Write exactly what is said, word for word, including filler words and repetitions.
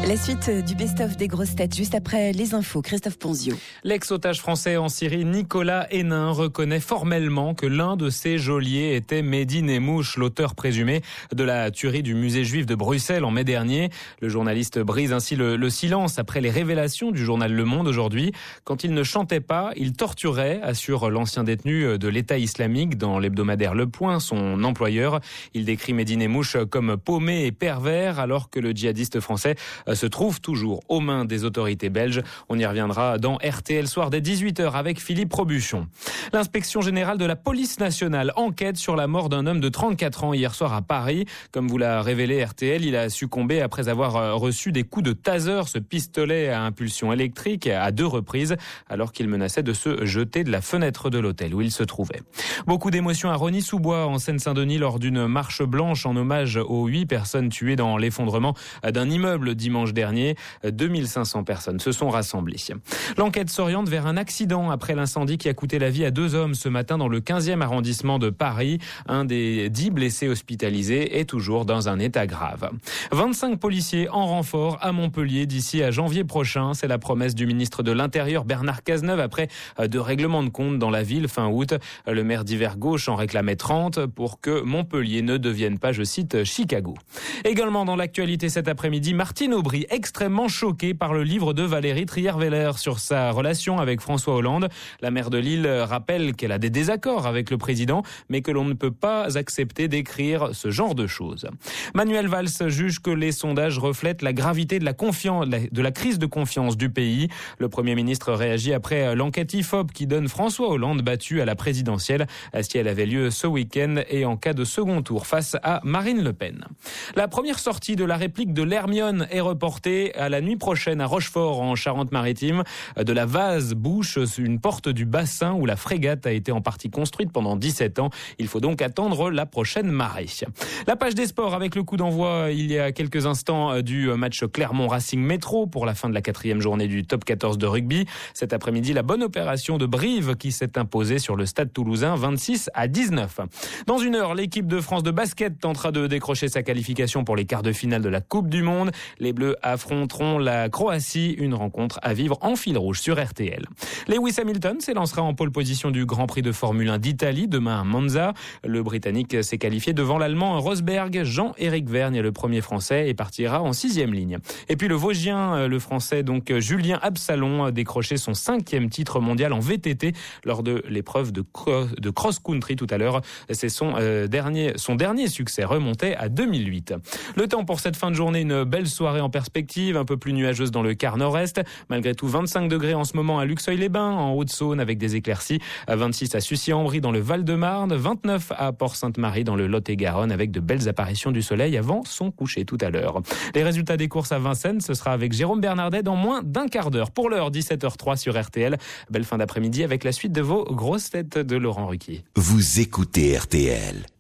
La suite du best-of des grosses têtes, juste après les infos. Christophe Ponzio. L'ex-otage français en Syrie, Nicolas Hénin, reconnaît formellement que l'un de ses geôliers était Mehdi Nemmouche, l'auteur présumé de la tuerie du musée juif de Bruxelles en mai dernier. Le journaliste brise ainsi le, le silence après les révélations du journal Le Monde aujourd'hui. Quand il ne chantait pas, il torturait, assure l'ancien détenu de l'État islamique dans l'hebdomadaire Le Point, son employeur. Il décrit Mehdi Nemmouche comme paumé et pervers, alors que le djihadiste français se trouve toujours aux mains des autorités belges. On y reviendra dans R T L Soir dès dix-huit heures avec Philippe Robuchon. L'inspection générale de la police nationale enquête sur la mort d'un homme de trente-quatre ans hier soir à Paris. Comme vous l'a révélé R T L, il a succombé après avoir reçu des coups de taser, ce pistolet à impulsion électrique, à deux reprises, alors qu'il menaçait de se jeter de la fenêtre de l'hôtel où il se trouvait. Beaucoup d'émotions à Rosny-sous-Bois, en Seine-Saint-Denis, lors d'une marche blanche en hommage aux huit personnes tuées dans l'effondrement d'un immeuble dimanche dernier. deux mille cinq cents personnes se sont rassemblées. L'enquête s'oriente vers un accident après l'incendie qui a coûté la vie à deux hommes ce matin dans le quinzième arrondissement de Paris. Un des dix blessés hospitalisés est toujours dans un état grave. vingt-cinq policiers en renfort à Montpellier d'ici à janvier prochain. C'est la promesse du ministre de l'Intérieur Bernard Cazeneuve après deux règlements de compte dans la ville fin août. Le maire d'hiver gauche en réclamait trente pour que Montpellier ne devienne pas, je cite, Chicago. Également dans l'actualité cet après-midi, Martine Aubry, extrêmement choquée par le livre de Valérie Trierweiler sur sa relation avec François Hollande. La maire de Lille rappelle qu'elle a des désaccords avec le président, mais que l'on ne peut pas accepter d'écrire ce genre de choses. Manuel Valls juge que les sondages reflètent la gravité de la confiance, de la crise de confiance du pays. Le Premier ministre réagit après l'enquête I F O P qui donne François Hollande battu à la présidentielle, si elle avait lieu ce week-end et en cas de second tour face à Marine Le Pen. La première sortie de la réplique de l'Hermione est reportée à la nuit prochaine à Rochefort en Charente-Maritime. De la vase bouche une porte du bassin où la frégate a été en partie construite pendant dix-sept ans. Il faut donc attendre la prochaine marée. La page des sports avec le coup d'envoi il y a quelques instants du match Clermont-Racing Métro pour la fin de la quatrième journée du top quatorze de rugby. Cet après-midi, la bonne opération de Brive qui s'est imposée sur le stade toulousain vingt-six à dix-neuf. Dans une heure, l'équipe de France de basket tentera de décrocher sa qualification pour les quarts de finale de la Coupe du Monde. Les Bleus affronteront la Croatie, une rencontre à vivre en fil rouge sur R T L. Lewis Hamilton s'élancera en pole position du Grand Prix de Formule un d'Italie demain à Monza. Le Britannique s'est qualifié devant l'Allemand Rosberg. Jean-Éric Vergne est le premier Français et partira en sixième ligne. Et puis le Vosgien, le Français donc Julien Absalon a décroché son cinquième titre mondial en V T T lors de l'épreuve de, cro- de cross-country tout à l'heure. C'est son, euh, dernier, son dernier succès remontait à deux mille huit. Le temps pour cette fin de journée, une belle soirée en perspective, un peu plus nuageuse dans le quart nord-est. Malgré tout, vingt-cinq degrés en ce moment à Luxeuil-les-Bains, en Haute-Saône avec des éclaircies. vingt-six à Sucy-en-Brie dans le Val-de-Marne. vingt-neuf à Port-Sainte-Marie dans le Lot-et-Garonne avec de belles apparitions du soleil avant son coucher tout à l'heure. Les résultats des courses à Vincennes, ce sera avec Jérôme Bernardet dans moins d'un quart d'heure. Pour l'heure, dix-sept heures zéro trois sur R T L. Belle fin d'après-midi avec la suite de vos grosses têtes de Laurent Ruquier. Vous écoutez R T L.